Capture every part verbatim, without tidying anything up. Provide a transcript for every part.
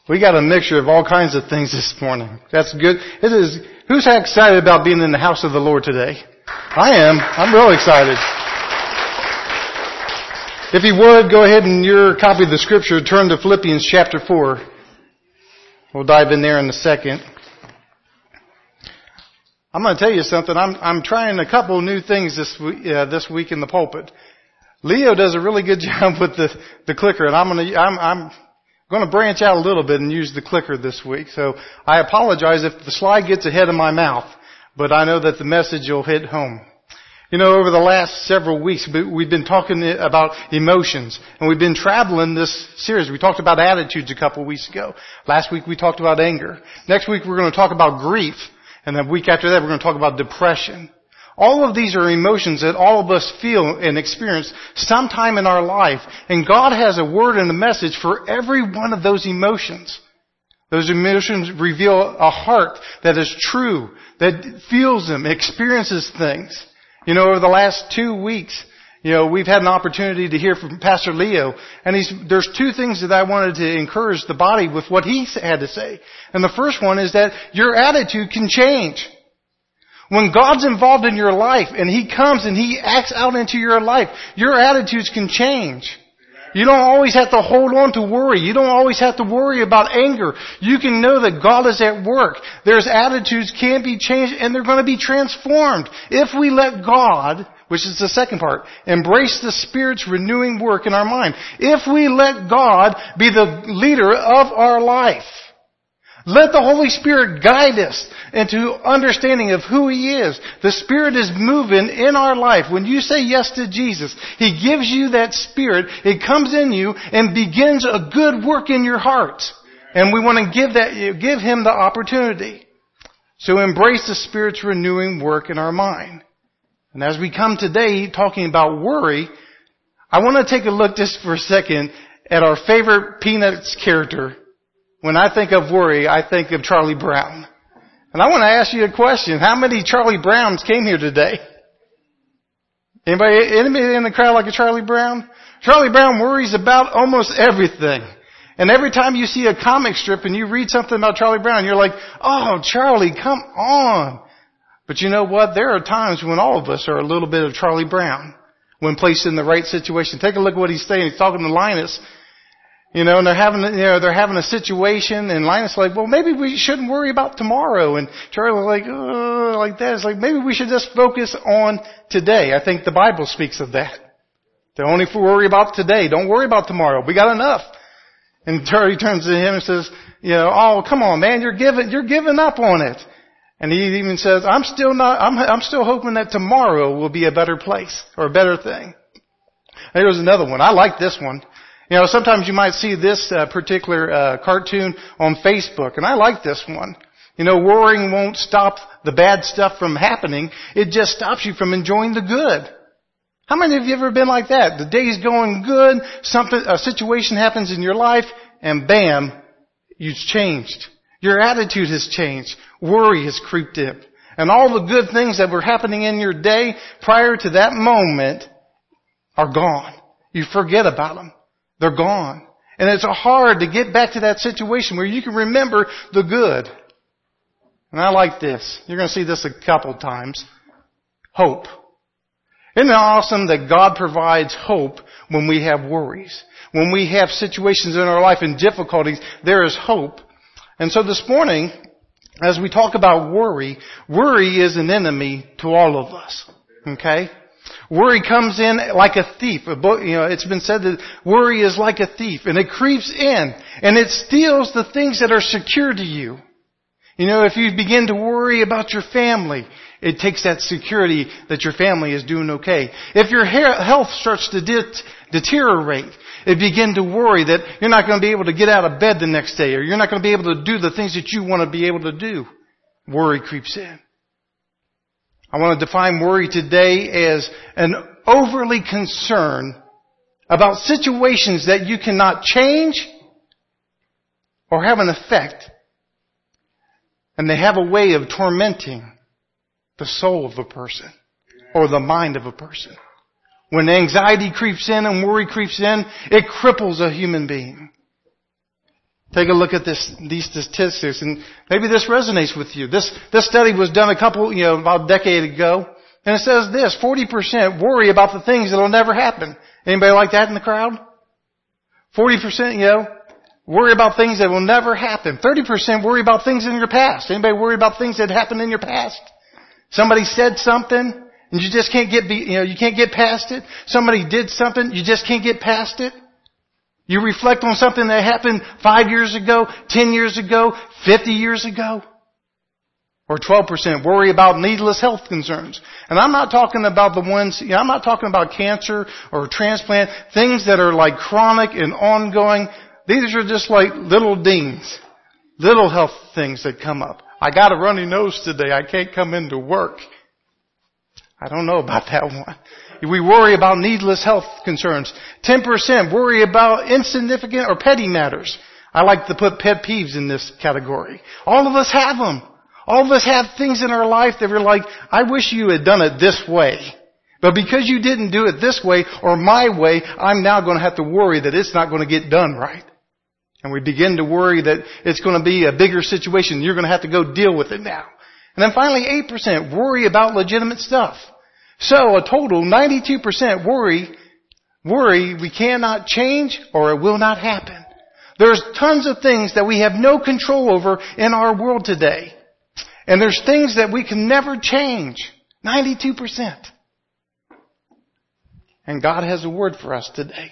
We got a mixture of all kinds of things this morning. That's good. It is. Who's excited about being in the house of the Lord today? I am. I'm real excited. If you would, go ahead and your copy of the scripture, turn to Philippians chapter four. We'll dive in there in a second. I'm going to tell you something. I'm I'm trying a couple new things this week, uh, this week in the pulpit. Leo does a really good job with the the clicker, and I'm going to I'm I'm going to branch out a little bit and use the clicker this week. So I apologize if the slide gets ahead of my mouth, but I know that the message will hit home. You know, over the last several weeks, we've been talking about emotions, and we've been traveling this series. We talked about attitudes a couple of weeks ago. Last week we talked about anger. Next week we're going to talk about grief, and the week after that we're going to talk about depression. All of these are emotions that all of us feel and experience sometime in our life. And God has a word and a message for every one of those emotions. Those emotions reveal a heart that is true, that feels them, experiences things. You know, over the last two weeks, you know, we've had an opportunity to hear from Pastor Leo. And he's, there's two things that I wanted to encourage the body with what he had to say. And the first one is that your attitude can change. When God's involved in your life and He comes and He acts out into your life, your attitudes can change. You don't always have to hold on to worry. You don't always have to worry about anger. You can know that God is at work. There's attitudes can be changed and they're going to be transformed if we let God, which is the second part, embrace the Spirit's renewing work in our mind. If we let God be the leader of our life. Let the Holy Spirit guide us into understanding of who He is. The Spirit is moving in our life. When you say yes to Jesus, He gives you that Spirit. It comes in you and begins a good work in your heart. And we want to give that, give Him the opportunity. So embrace the Spirit's renewing work in our mind. And as we come today talking about worry, I want to take a look just for a second at our favorite Peanuts character. When I think of worry, I think of Charlie Brown. And I want to ask you a question. How many Charlie Browns came here today? Anybody, anybody in the crowd like a Charlie Brown? Charlie Brown worries about almost everything. And every time you see a comic strip and you read something about Charlie Brown, you're like, oh, Charlie, come on. But you know what? There are times when all of us are a little bit of Charlie Brown when placed in the right situation. Take a look at what he's saying. He's talking to Linus. You know, and they're having, you know, they're having a situation, and Linus like, well, maybe we shouldn't worry about tomorrow. And Charlie like, oh, like that. It's like, maybe we should just focus on today. I think the Bible speaks of that. Don't only worry about today. Don't worry about tomorrow. We got enough. And Charlie turns to him and says, you know, oh, come on, man, you're giving, you're giving up on it. And he even says, I'm still not, I'm, I'm still hoping that tomorrow will be a better place or a better thing. There's another one. I like this one. You know, sometimes you might see this uh, particular uh, cartoon on Facebook, and I like this one. You know, worrying won't stop the bad stuff from happening. It just stops you from enjoying the good. How many of you ever been like that? The day's going good, something, a situation happens in your life, and bam, you've changed. Your attitude has changed. Worry has creeped in. And all the good things that were happening in your day prior to that moment are gone. You forget about them. They're gone. And it's hard to get back to that situation where you can remember the good. And I like this. You're going to see this a couple of times. Hope. Isn't it awesome that God provides hope when we have worries? When we have situations in our life and difficulties, there is hope. And so this morning, as we talk about worry, worry is an enemy to all of us. Okay? Worry comes in like a thief. You know, it's been said that worry is like a thief, and it creeps in, and it steals the things that are secure to you. You know, if you begin to worry about your family, it takes that security that your family is doing okay. If your health starts to de- deteriorate, it begin to worry that you're not going to be able to get out of bed the next day, or you're not going to be able to do the things that you want to be able to do. Worry creeps in. I want to define worry today as an overly concern about situations that you cannot change or have an effect. And they have a way of tormenting the soul of a person or the mind of a person. When anxiety creeps in and worry creeps in, it cripples a human being. Take a look at this, these statistics, and maybe this resonates with you. This, this study was done a couple, you know, about a decade ago, and it says this, forty percent worry about the things that'll never happen. Anybody like that in the crowd? forty percent, you know, worry about things that will never happen. thirty percent worry about things in your past. Anybody worry about things that happened in your past? Somebody said something, and you just can't get, be, you know, you can't get past it. Somebody did something, you just can't get past it. You reflect on something that happened five years ago, ten years ago, fifty years ago. Or twelve percent worry about needless health concerns. And I'm not talking about the ones, you know, I'm not talking about cancer or transplant, things that are like chronic and ongoing. These are just like little dings, little health things that come up. I got a runny nose today. I can't come into work. I don't know about that one. We worry about needless health concerns. ten percent worry about insignificant or petty matters. I like to put pet peeves in this category. All of us have them. All of us have things in our life that we're like, I wish you had done it this way. But because you didn't do it this way or my way, I'm now going to have to worry that it's not going to get done right. And we begin to worry that it's going to be a bigger situation. You're going to have to go deal with it now. And then finally, eight percent worry about legitimate stuff. So a total ninety-two percent worry, worry we cannot change or it will not happen. There's tons of things that we have no control over in our world today. And there's things that we can never change. ninety-two percent. And God has a word for us today.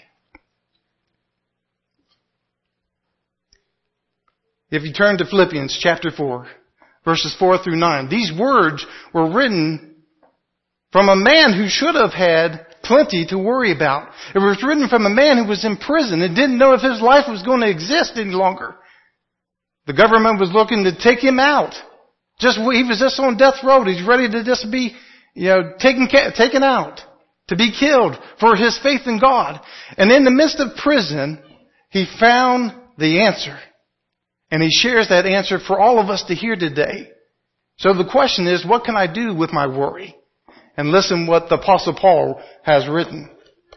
If you turn to Philippians chapter four, verses four through nine, these words were written from a man who should have had plenty to worry about. It was written from a man who was in prison and didn't know if his life was going to exist any longer. The government was looking to take him out. Just, he was just on death row. He's ready to just be, you know, taken, taken out, to be killed for his faith in God. And in the midst of prison, he found the answer. And he shares that answer for all of us to hear today. So the question is, what can I do with my worry? And listen what the Apostle Paul has written.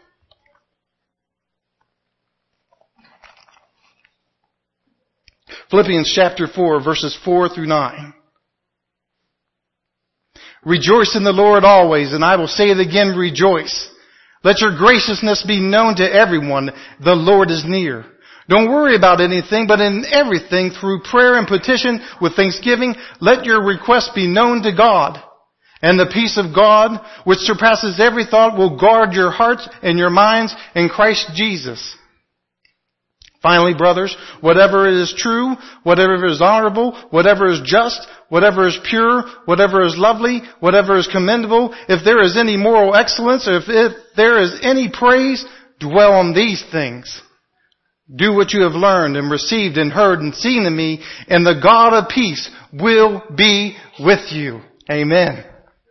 Philippians chapter four, verses four through nine. Rejoice in the Lord always, and I will say it again, rejoice. Let your graciousness be known to everyone. The Lord is near. Don't worry about anything, but in everything, through prayer and petition with thanksgiving, let your requests be known to God. And the peace of God, which surpasses every thought, will guard your hearts and your minds in Christ Jesus. Finally, brothers, whatever is true, whatever is honorable, whatever is just, whatever is pure, whatever is lovely, whatever is commendable, if there is any moral excellence, or if, if there is any praise, dwell on these things. Do what you have learned and received and heard and seen in me, and the God of peace will be with you. Amen.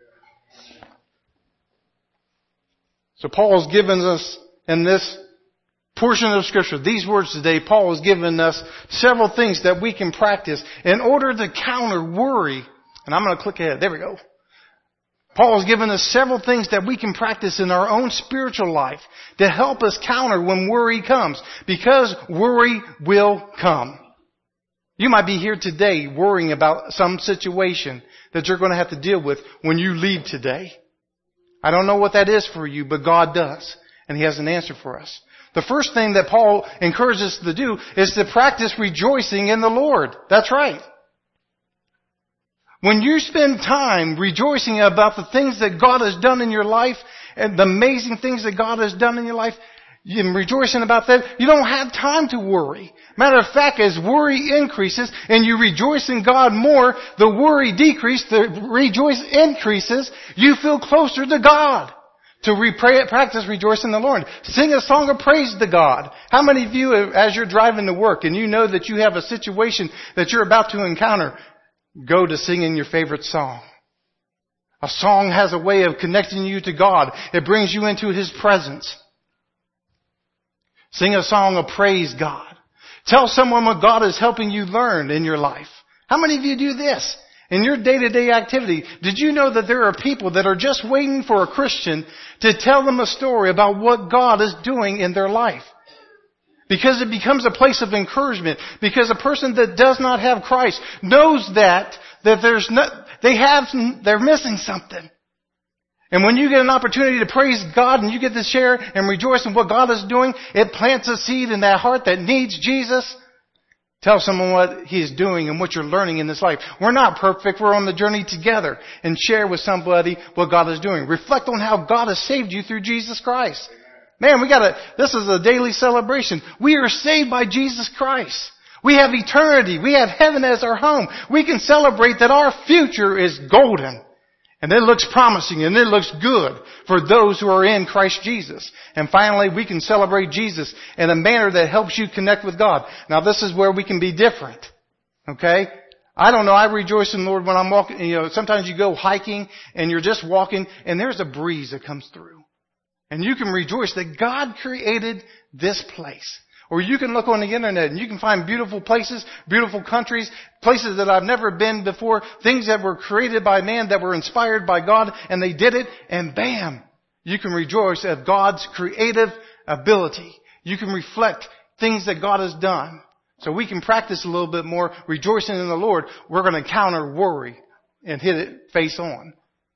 So Paul has given us in this portion of Scripture, these words today, Paul has given us several things that we can practice in order to counter worry. And I'm going to click ahead. There we go. Paul has given us several things that we can practice in our own spiritual life to help us counter when worry comes. Because worry will come. You might be here today worrying about some situation that you're going to have to deal with when you leave today. I don't know what that is for you, but God does. And He has an answer for us. The first thing that Paul encourages us to do is to practice rejoicing in the Lord. That's right. When you spend time rejoicing about the things that God has done in your life and the amazing things that God has done in your life, and rejoicing about that, you don't have time to worry. Matter of fact, as worry increases and you rejoice in God more, the worry decreases, the rejoice increases, you feel closer to God. To re- practice rejoice in the Lord. Sing a song of praise to God. How many of you, as you're driving to work and you know that you have a situation that you're about to encounter, go to singing your favorite song? A song has a way of connecting you to God. It brings you into His presence. Sing a song of praise God. Tell someone what God is helping you learn in your life. How many of you do this? In your day-to-day activity, did you know that there are people that are just waiting for a Christian to tell them a story about what God is doing in their life? Because it becomes a place of encouragement. Because a person that does not have Christ knows that, that there's no, they have, they're missing something. And when you get an opportunity to praise God and you get to share and rejoice in what God is doing, it plants a seed in that heart that needs Jesus. Tell someone what He's doing and what you're learning in this life. We're not perfect. We're on the journey together. And share with somebody what God is doing. Reflect on how God has saved you through Jesus Christ. Man, we gotta, this is a daily celebration. We are saved by Jesus Christ. We have eternity. We have heaven as our home. We can celebrate that our future is golden. And it looks promising and it looks good for those who are in Christ Jesus. And finally, we can celebrate Jesus in a manner that helps you connect with God. Now, this is where we can be different. Okay? I don't know. I rejoice in the Lord when I'm walking. You know, sometimes you go hiking and you're just walking and there's a breeze that comes through. And you can rejoice that God created this place. Or you can look on the internet and you can find beautiful places, beautiful countries, places that I've never been before, things that were created by man, that were inspired by God, and they did it, and bam! You can rejoice at God's creative ability. You can reflect things that God has done. So we can practice a little bit more rejoicing in the Lord. We're going to counter worry and hit it face on.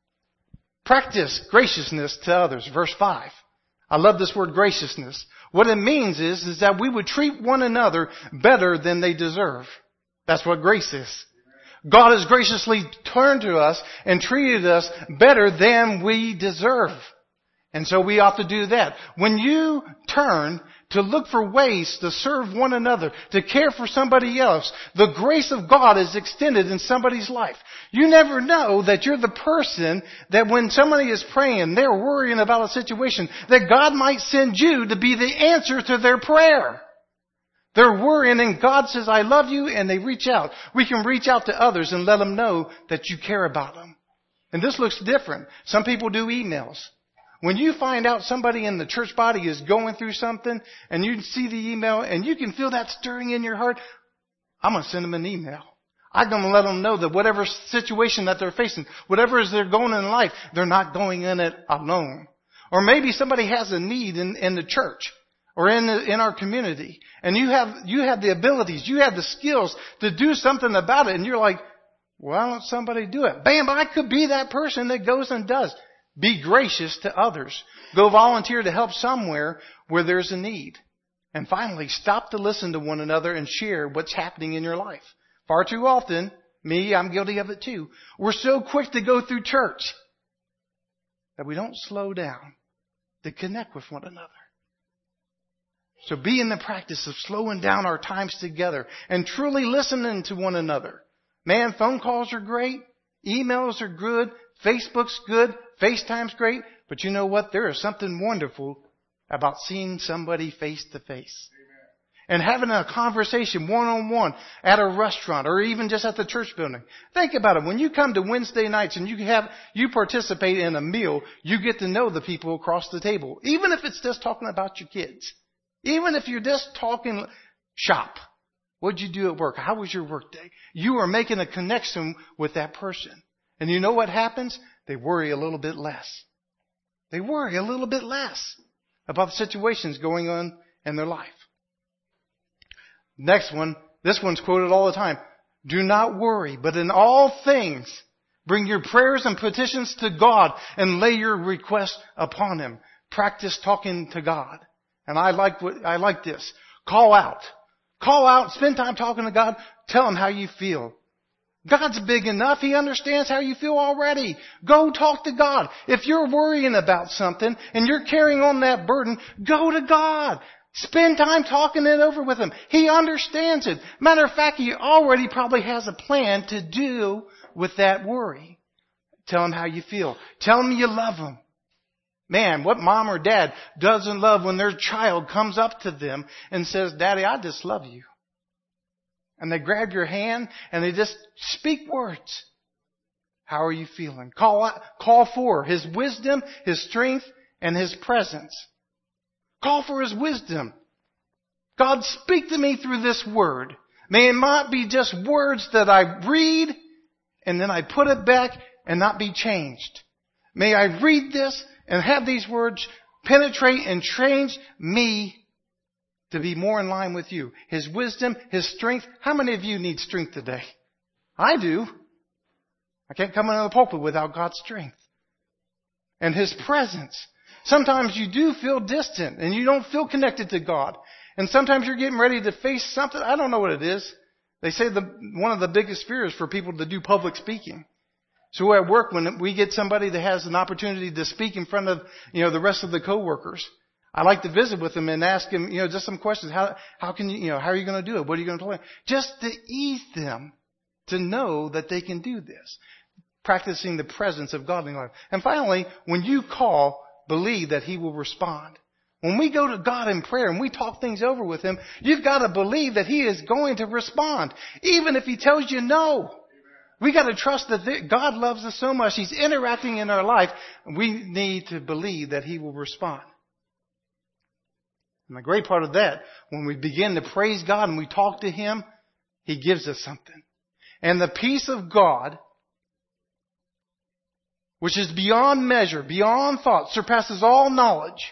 Practice graciousness to others. Verse five. I love this word graciousness. What it means is, is that we would treat one another better than they deserve. That's what grace is. God has graciously turned to us and treated us better than we deserve. And so we ought to do that. When you turn to look for ways to serve one another, to care for somebody else, the grace of God is extended in somebody's life. You never know that you're the person that when somebody is praying, they're worrying about a situation, that God might send you to be the answer to their prayer. They're worrying and God says, I love you, and they reach out. We can reach out to others and let them know that you care about them. And this looks different. Some people do emails. When you find out somebody in the church body is going through something and you see the email and you can feel that stirring in your heart, I'm going to send them an email. I'm going to let them know that whatever situation that they're facing, whatever is they're going in life, they're not going in it alone. Or maybe somebody has a need in, in the church or in the, in our community, and you have you have the abilities, you have the skills to do something about it, and you're like, why don't somebody do it? Bam, I could be that person that goes and does. Be gracious to others. Go volunteer to help somewhere where there's a need. And finally, stop to listen to one another and share what's happening in your life. Far too often, me, I'm guilty of it too, we're so quick to go through church that we don't slow down to connect with one another. So be in the practice of slowing down our times together and truly listening to one another. Man, phone calls are great. Emails are good. Facebook's good. FaceTime's great. But you know what? There is something wonderful about seeing somebody face to face. And having a conversation one-on-one at a restaurant or even just at the church building. Think about it. When you come to Wednesday nights and you have, you participate in a meal, you get to know the people across the table. Even if it's just talking about your kids. Even if you're just talking shop. What'd you do at work? How was your work day? You are making a connection with that person. And you know what happens? They worry a little bit less. They worry a little bit less about the situations going on in their life. Next one, this one's quoted all the time. Do not worry, but in all things, bring your prayers and petitions to God and lay your requests upon Him. Practice talking to God. And I like what, I like this. Call out. Call out. Spend time talking to God. Tell Him how you feel. God's big enough. He understands how you feel already. Go talk to God. If you're worrying about something and you're carrying on that burden, go to God. Spend time talking it over with Him. He understands it. Matter of fact, He already probably has a plan to do with that worry. Tell Him how you feel. Tell Him you love Him. Man, what mom or dad doesn't love when their child comes up to them and says, Daddy, I just love you. And they grab your hand and they just speak words. How are you feeling? Call out, call for His wisdom, His strength, and His presence. Call for His wisdom. God, speak to me through this word. May it not be just words that I read and then I put it back and not be changed. May I read this and have these words penetrate and change me to be more in line with you. His wisdom, His strength. How many of you need strength today? I do. I can't come into the pulpit without God's strength. And His presence. Sometimes you do feel distant and you don't feel connected to God. And sometimes you're getting ready to face something. I don't know what it is. They say the one of the biggest fears for people to do public speaking. So at work, when we get somebody that has an opportunity to speak in front of, you know, the rest of the coworkers, I like to visit with them and ask them, you know, just some questions. How, how can you, you know, how are you going to do it? What are you going to learn? Just to ease them to know that they can do this. Practicing the presence of God in your life. And finally, when you call, believe that He will respond. When we go to God in prayer and we talk things over with Him, you've got to believe that He is going to respond. Even if He tells you no. We got to trust that God loves us so much. He's interacting in our life. We need to believe that He will respond. And the great part of that, when we begin to praise God and we talk to Him, He gives us something. And the peace of God, which is beyond measure, beyond thought, surpasses all knowledge,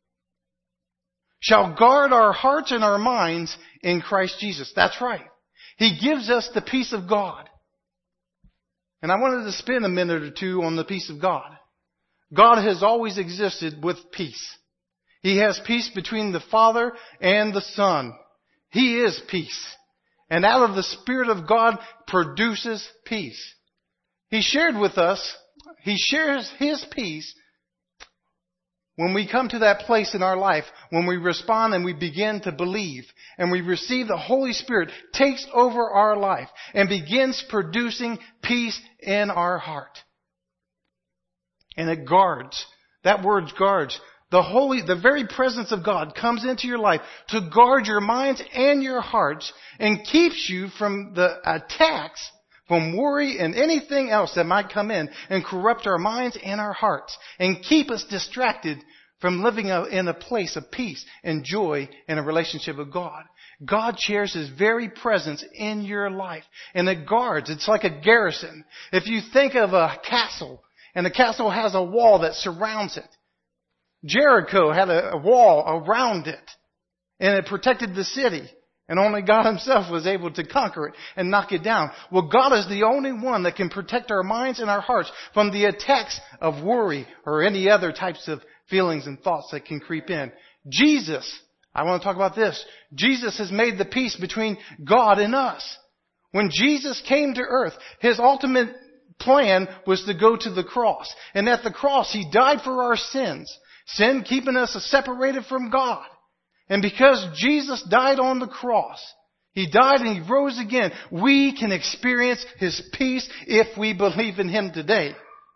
shall guard our hearts and our minds in Christ Jesus. That's right. He gives us the peace of God. And I wanted to spend a minute or two on the peace of God. God has always existed with peace. He has peace between the Father and the Son. He is peace. And out of the Spirit of God produces peace. He shared with us, He shares His peace when we come to that place in our life, when we respond and we begin to believe and we receive the Holy Spirit takes over our life and begins producing peace in our heart. And it guards. That word guards. The holy, the very presence of God comes into your life to guard your minds and your hearts and keeps you from the attacks, from worry and anything else that might come in and corrupt our minds and our hearts and keep us distracted from living in a place of peace and joy in a relationship with God. God shares His very presence in your life. And it guards. It's like a garrison. If you think of a castle, and the castle has a wall that surrounds it. Jericho had a, a wall around it. And it protected the city. And only God Himself was able to conquer it and knock it down. Well, God is the only one that can protect our minds and our hearts from the attacks of worry or any other types of feelings and thoughts that can creep in. Jesus, I want to talk about this. Jesus has made the peace between God and us. When Jesus came to earth, His ultimate plan was to go to the cross. And at the cross, He died for our sins. Sin keeping us separated from God. And because Jesus died on the cross, He died and He rose again, we can experience His peace if we believe in Him today.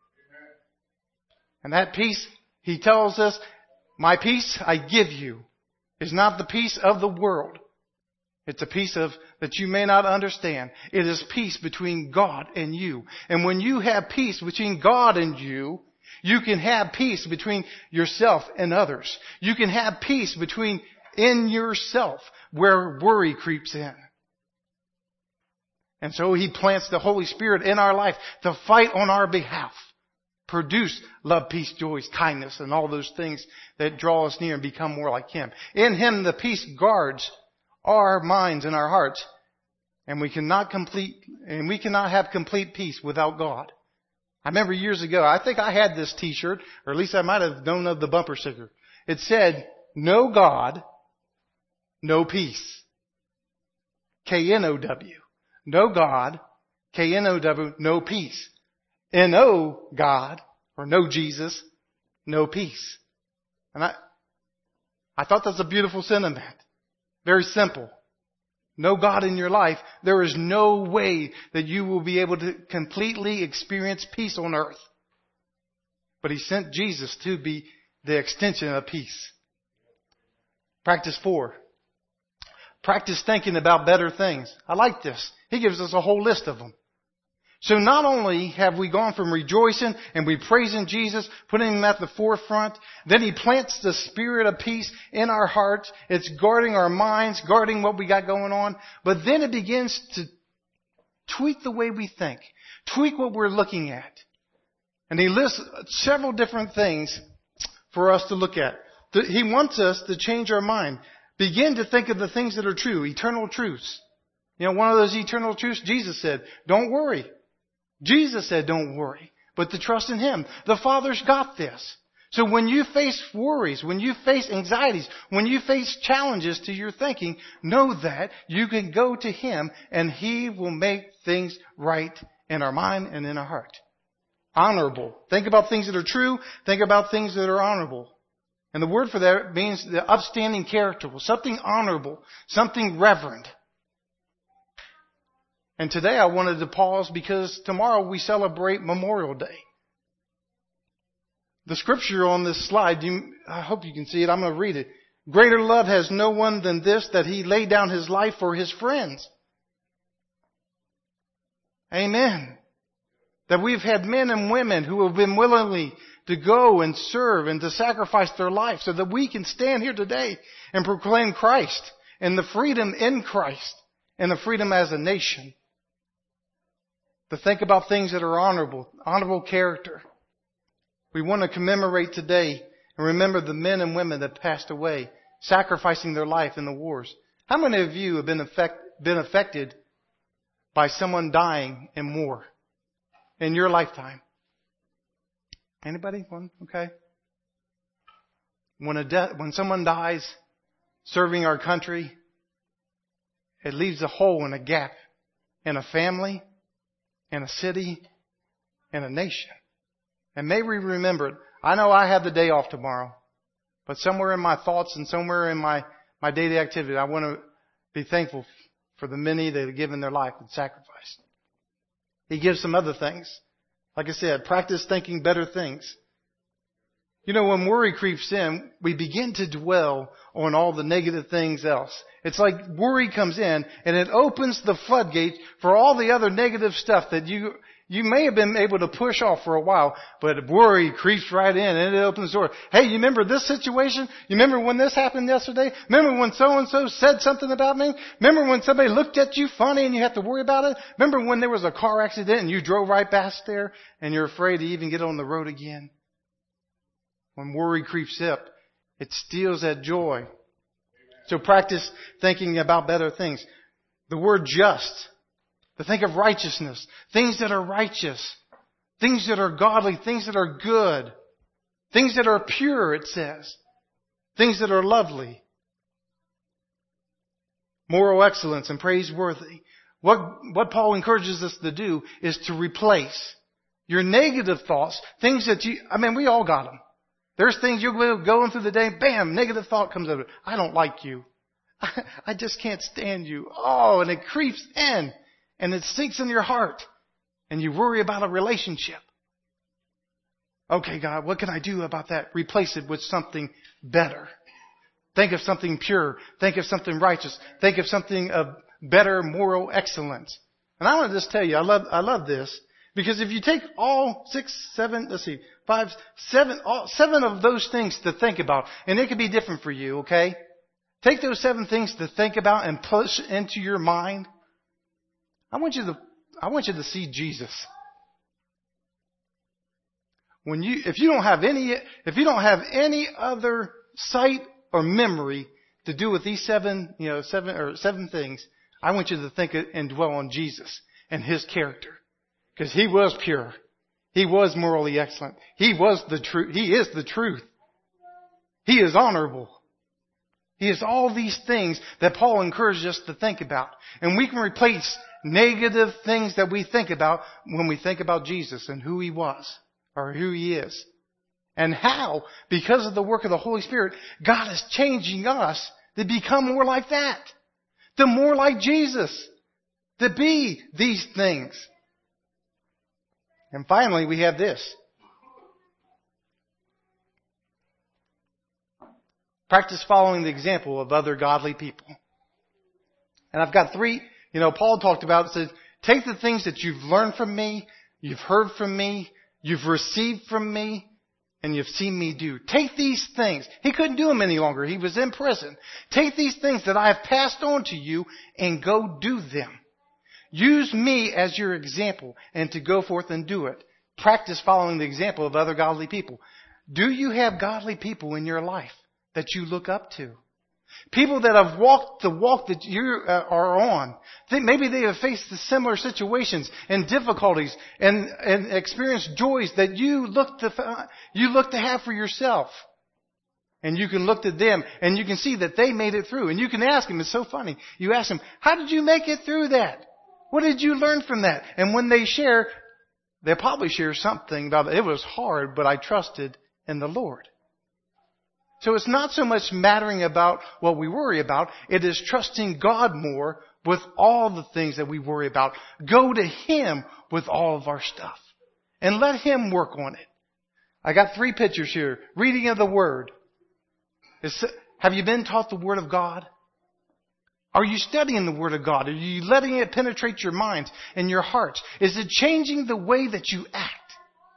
And that peace, He tells us, my peace I give you is not the peace of the world. It's a peace of that you may not understand. It is peace between God and you. And when you have peace between God and you, you can have peace between yourself and others. You can have peace between in yourself where worry creeps in. And so He plants the Holy Spirit in our life to fight on our behalf. Produce love, peace, joy, kindness, and all those things that draw us near and become more like Him. In Him, the peace guards our minds and our hearts. And we cannot complete, and we cannot have complete peace without God. I remember years ago, I think I had this t-shirt, or at least I might have known of the bumper sticker. It said, no God, no peace. K N O W. No God, K N O W, no peace. N O God, or no Jesus, no peace. And I, I thought that's a beautiful sentiment. Very simple. No God in your life, there is no way that you will be able to completely experience peace on earth. But He sent Jesus to be the extension of peace. Practice four. Practice thinking about better things. I like this. He gives us a whole list of them. So not only have we gone from rejoicing and we praising Jesus, putting Him at the forefront, then He plants the spirit of peace in our hearts. It's guarding our minds, guarding what we got going on. But then it begins to tweak the way we think, tweak what we're looking at. And He lists several different things for us to look at. He wants us to change our mind. Begin to think of the things that are true, eternal truths. You know, one of those eternal truths, Jesus said, don't worry. Jesus said, don't worry, but to trust in Him. The Father's got this. So when you face worries, when you face anxieties, when you face challenges to your thinking, know that you can go to Him and He will make things right in our mind and in our heart. Honorable. Think about things that are true. Think about things that are honorable. And the word for that means the upstanding character. Something honorable. Something reverent. And today I wanted to pause because tomorrow we celebrate Memorial Day. The scripture on this slide, you, I hope you can see it. I'm going to read it. Greater love has no one than this, that He laid down His life for His friends. Amen. That we've had men and women who have been willingly to go and serve and to sacrifice their life so that we can stand here today and proclaim Christ and the freedom in Christ and the freedom as a nation. To think about things that are honorable, honorable character. We want to commemorate today and remember the men and women that passed away, sacrificing their life in the wars. How many of you have been, affect, been affected by someone dying in war in your lifetime? Anybody? One? Okay. When a de- when someone dies serving our country, it leaves a hole and a gap in a family, in a city, in a nation. And may we remember it. I know I have the day off tomorrow, but somewhere in my thoughts and somewhere in my, my daily activity, I want to be thankful for the many that have given their life and sacrificed. He gives some other things. Like I said, practice thinking better things. You know, when worry creeps in, we begin to dwell on all the negative things else. It's like worry comes in and it opens the floodgate for all the other negative stuff that you you may have been able to push off for a while, but worry creeps right in and it opens the door. Hey, you remember this situation? You remember when this happened yesterday? Remember when so-and-so said something about me? Remember when somebody looked at you funny and you have to worry about it? Remember when there was a car accident and you drove right past there and you're afraid to even get on the road again? When worry creeps up, it steals that joy. So practice thinking about better things. The word just. To think of righteousness. Things that are righteous. Things that are godly. Things that are good. Things that are pure, it says. Things that are lovely. Moral excellence and praiseworthy. What, what Paul encourages us to do is to replace your negative thoughts. Things that you, I mean, we all got them. There's things you'll be going through the day, bam, negative thought comes over. I don't like you. I, I just can't stand you. Oh, and it creeps in. And it sinks in your heart. And you worry about a relationship. Okay, God, what can I do about that? Replace it with something better. Think of something pure. Think of something righteous. Think of something of better moral excellence. And I want to just tell you, I love, I love this. Because if you take all six, seven, let's see, five, seven, all, seven of those things to think about, and it could be different for you, okay? Take those seven things to think about and push into your mind. I want you to, I want you to see Jesus. When you, if you don't have any, if you don't have any other sight or memory to do with these seven, you know, seven or seven things, I want you to think and dwell on Jesus and His character. Because He was pure. He was morally excellent. He was the truth. He is the truth. He is honorable. He is all these things that Paul encourages us to think about. And we can replace negative things that we think about when we think about Jesus and who He was or who He is. And how, because of the work of the Holy Spirit, God is changing us to become more like that. To more like Jesus. To be these things. And finally, we have this. Practice following the example of other godly people. And I've got three, you know, Paul talked about it, says, take the things that you've learned from me, you've heard from me, you've received from me, and you've seen me do. Take these things. He couldn't do them any longer. He was in prison. Take these things that I have passed on to you and go do them. Use me as your example and to go forth and do it. Practice following the example of other godly people. Do you have godly people in your life that you look up to? People that have walked the walk that you are on. Maybe they have faced the similar situations and difficulties and, and experienced joys that you look to, you look to have for yourself. And you can look to them and you can see that they made it through. And you can ask them, it's so funny. You ask them, how did you make it through that? What did you learn from that? And when they share, they'll probably share something about it. It was hard, but I trusted in the Lord. So it's not so much mattering about what we worry about. It is trusting God more with all the things that we worry about. Go to Him with all of our stuff and let Him work on it. I got three pictures here. Reading of the Word. Is, have you been taught the Word of God? Are you studying the Word of God? Are you letting it penetrate your minds and your hearts? Is it changing the way that you act?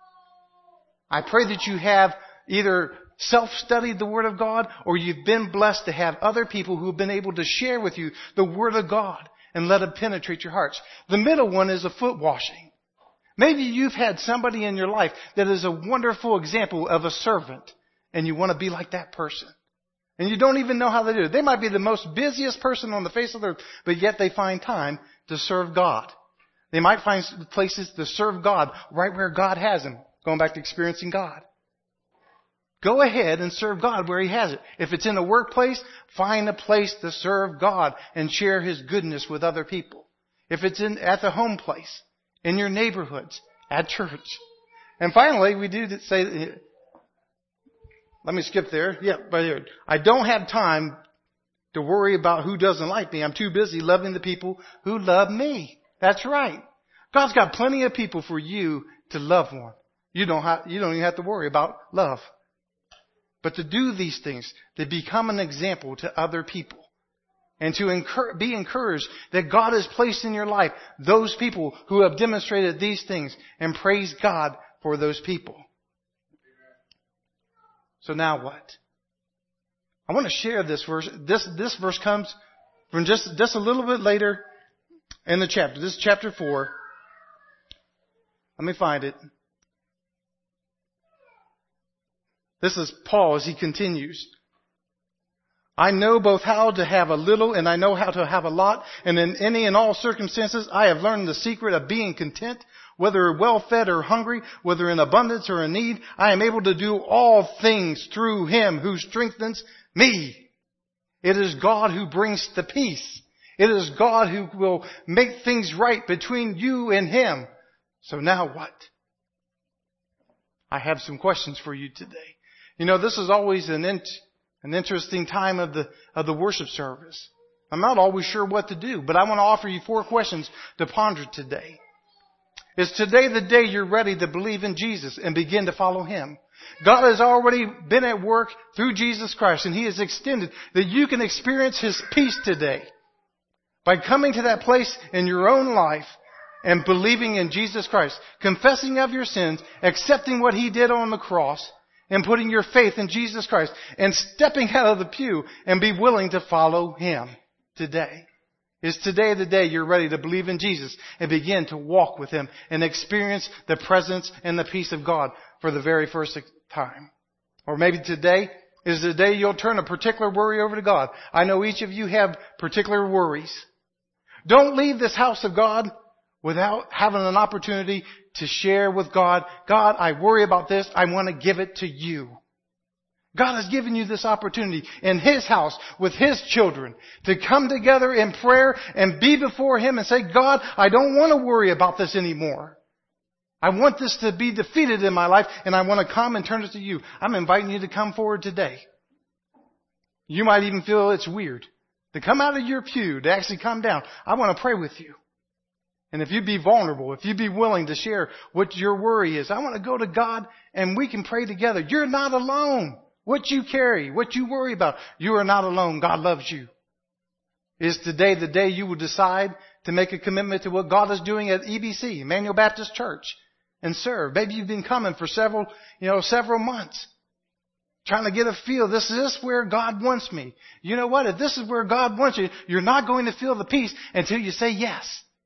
I pray that you have either self-studied the Word of God, or you've been blessed to have other people who have been able to share with you the Word of God and let it penetrate your hearts. The middle one is a foot washing. Maybe you've had somebody in your life that is a wonderful example of a servant, and you want to be like that person. And you don't even know how they do it. They might be the most busiest person on the face of the earth, but yet they find time to serve God. They might find places to serve God right where God has them. Going back to experiencing God. Go ahead and serve God where He has it. If it's in a workplace, find a place to serve God and share His goodness with other people. If it's in at the home place, in your neighborhoods, at church. And finally, we do say, let me skip there. Yeah, right here. I don't have time to worry about who doesn't like me. I'm too busy loving the people who love me. That's right. God's got plenty of people for you to love one. You don't have, you don't even have to worry about love. But to do these things, to become an example to other people. And to encourage, be encouraged that God has placed in your life those people who have demonstrated these things. And praise God for those people. So now what? I want to share this verse. This, this verse comes from just, just a little bit later in the chapter. This is chapter four. Let me find it. This is Paul as he continues. I know both how to have a little and I know how to have a lot. And in any and all circumstances, I have learned the secret of being content, whether well fed or hungry, whether in abundance or in need. I am able to do all things through Him who strengthens me. It is God who brings the peace. It is God who will make things right between you and Him. So now what? I have some questions for you today. You know, this is always an int- an interesting time of the of the worship service. I'm not always sure what to do, but I want to offer you four questions to ponder today. Is today the day you're ready to believe in Jesus and begin to follow Him? God has already been at work through Jesus Christ, and He has extended that you can experience His peace today by coming to that place in your own life and believing in Jesus Christ, confessing of your sins, accepting what He did on the cross, and putting your faith in Jesus Christ and stepping out of the pew and be willing to follow Him today. Is today the day you're ready to believe in Jesus and begin to walk with Him and experience the presence and the peace of God for the very first time? Or maybe today is the day you'll turn a particular worry over to God. I know each of you have particular worries. Don't leave this house of God without having an opportunity to share with God, God, I worry about this. I want to give it to you. God has given you this opportunity in His house with His children to come together in prayer and be before Him and say, God, I don't want to worry about this anymore. I want this to be defeated in my life and I want to come and turn it to you. I'm inviting you to come forward today. You might even feel it's weird to come out of your pew, to actually come down. I want to pray with you. And if you'd be vulnerable, if you'd be willing to share what your worry is, I want to go to God and we can pray together. You're not alone. What you carry, what you worry about, you are not alone. God loves you. Is today the day you will decide to make a commitment to what God is doing at E B C, Emmanuel Baptist Church, and serve? Maybe you've been coming for several, you know, several months, trying to get a feel. This is where God wants me. You know what? If this is where God wants you, you're not going to feel the peace until you say yes.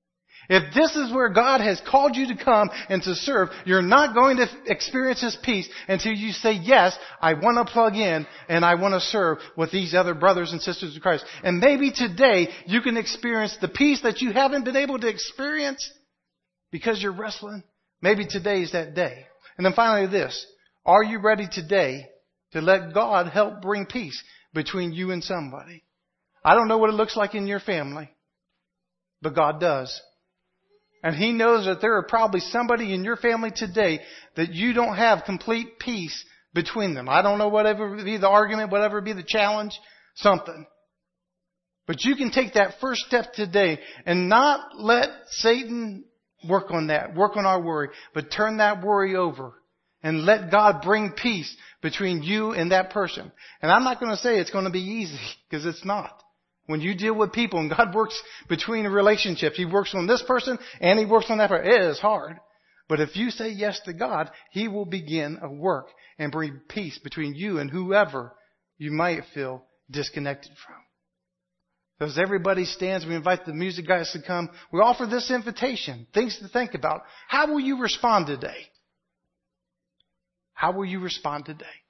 If this is where God has called you to come and to serve, you're not going to experience His peace until you say, yes, I want to plug in and I want to serve with these other brothers and sisters of Christ. And maybe today you can experience the peace that you haven't been able to experience because you're wrestling. Maybe today is that day. And then finally this, are you ready today to let God help bring peace between you and somebody? I don't know what it looks like in your family, but God does. And He knows that there are probably somebody in your family today that you don't have complete peace between them. I don't know whatever be the argument, whatever be the challenge, something. But you can take that first step today and not let Satan work on that, work on our worry, but turn that worry over and let God bring peace between you and that person. And I'm not going to say it's going to be easy, because it's not. When you deal with people and God works between relationships, He works on this person and He works on that person. It is hard. But if you say yes to God, He will begin a work and bring peace between you and whoever you might feel disconnected from. As everybody stands, we invite the music guys to come. We offer this invitation, things to think about. How will you respond today? How will you respond today?